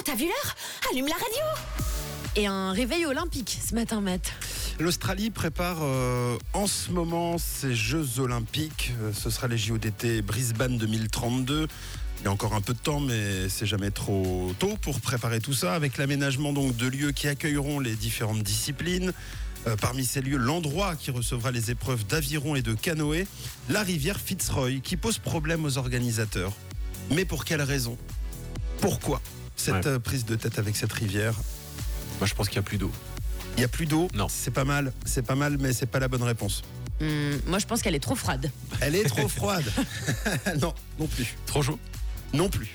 T'as vu l'heure? Allume la radio. Et un réveil olympique ce matin, Matt. L'Australie prépare en ce moment ses Jeux Olympiques. Ce sera les JO d'été Brisbane 2032. Il y a encore un peu de temps, mais c'est jamais trop tôt pour préparer tout ça, avec l'aménagement donc de lieux qui accueilleront les différentes disciplines. Parmi ces lieux, l'endroit qui recevra les épreuves d'aviron et de canoë, la rivière Fitzroy, qui pose problème aux organisateurs. Mais pour quelle raison? Pourquoi cette prise de tête avec cette rivière? Moi, je pense qu'il n'y a plus d'eau. Il n'y a plus d'eau? Non. C'est pas mal, mais c'est pas la bonne réponse. Moi, je pense qu'elle est trop froide. Elle est trop froide. Non plus. Trop chaud? Non plus.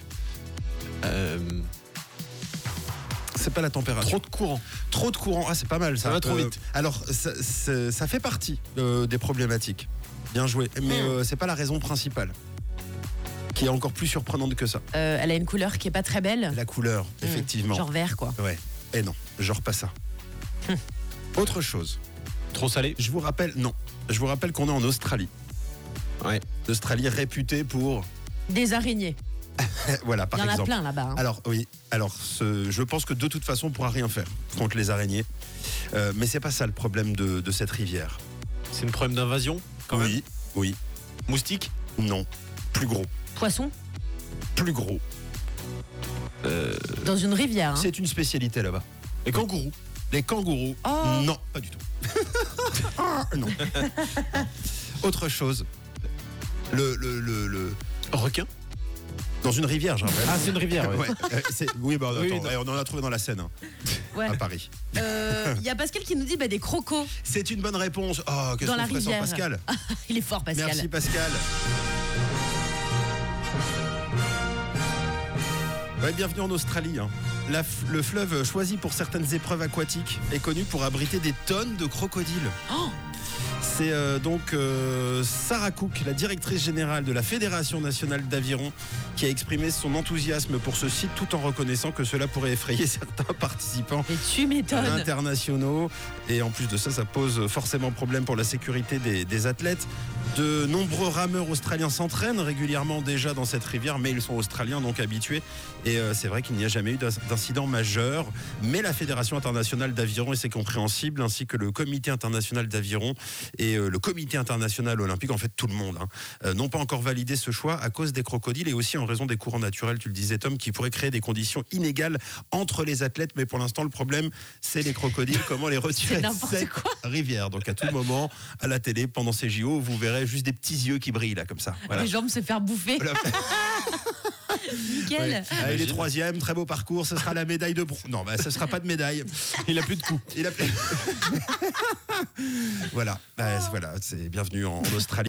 C'est pas la température. Trop de courant. Trop de courant. Ah, c'est pas mal ça. Ça va trop vite. Alors, ça fait partie des problématiques. Bien joué. Mais c'est pas la raison principale, qui est encore plus surprenante que ça. Elle a une couleur qui est pas très belle. La couleur, effectivement. Genre vert, quoi. Ouais. Et non, genre pas ça. Autre chose. Trop salé? Je vous rappelle qu'on est en Australie. Ouais. L'Australie réputée pour... Des araignées. Voilà, par Il y en exemple. a plein là-bas. hein. Alors oui, je pense que de toute façon on pourra rien faire contre les araignées. Mais c'est pas ça le problème de cette rivière. C'est un problème d'invasion, quand même? Oui. Moustique? Non. Plus gros. Poisson Plus gros. dans une rivière. hein. C'est une spécialité là-bas. Les kangourous? Les kangourous? Oh. Non, pas du tout. Non. Autre chose. Le Requin? dans une rivière, j'ai rappelle. Ah, c'est une rivière, ouais. Ouais, oui, bah, Oui, attends, non. on en a trouvé dans la Seine, hein, Ouais. à Paris. Il y a Pascal qui nous dit des crocos. C'est une bonne réponse. Oh, qu'est-ce Dans la qu'on ferait sans rivière. Pascal? Il est fort, Pascal. Merci Pascal. Ouais, bienvenue en Australie. hein. Le fleuve choisi pour certaines épreuves aquatiques est connu pour abriter des tonnes de crocodiles. Oh. C'est donc Sarah Cook, la directrice générale de la Fédération nationale d'aviron, qui a exprimé son enthousiasme pour ce site tout en reconnaissant que cela pourrait effrayer certains participants Et tu m'étonnes. internationaux. Et en plus de ça, ça pose forcément problème pour la sécurité des athlètes. De nombreux rameurs australiens s'entraînent régulièrement déjà dans cette rivière, mais ils sont australiens donc habitués. Et c'est vrai qu'il n'y a jamais eu d'incident majeur. Mais la Fédération internationale d'aviron, et c'est compréhensible, ainsi que le Comité international d'aviron et le Comité international olympique, en fait tout le monde, n'ont pas encore validé ce choix à cause des crocodiles et aussi en raison des courants naturels, tu le disais Tom, qui pourraient créer des conditions inégales entre les athlètes. Mais pour l'instant, le problème, c'est les crocodiles. Comment les retirer de cette rivière? Donc à tout moment, à la télé, pendant ces JO, vous verrez juste des petits yeux qui brillent là, comme ça. Voilà. Les jambes se faire bouffer. Voilà. Nickel. Ouais. Allez, les troisièmes, très beau parcours, ce sera la médaille de bronze. Non, ce sera pas de médaille. Il a plus de coups. Voilà, voilà, c'est bienvenue en Australie.